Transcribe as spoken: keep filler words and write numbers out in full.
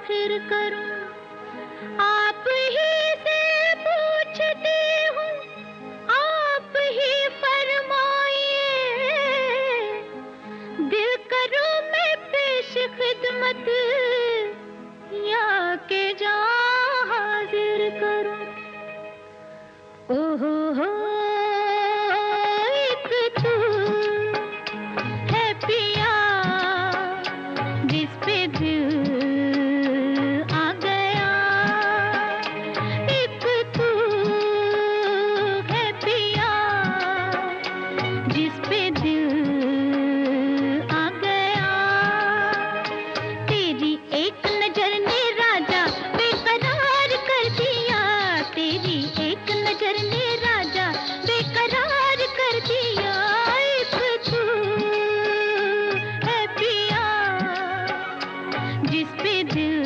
फिर करूं? आप ही से पूछती हूँ, आप ही फरमाइए। दिल करूं मैं पेश खिदमत या के जान हाजिर करूं? ओहो हो, एक तू है पिया जिस पे दिल आ गया। एक तू है पिया जिस पे दिल आ गया। तेरी एक नजर ने राजा बेकरार कर दिया। तेरी एक नजर ने राजा बेकरार कर दिया। एक तू है पिया जिस पे दिल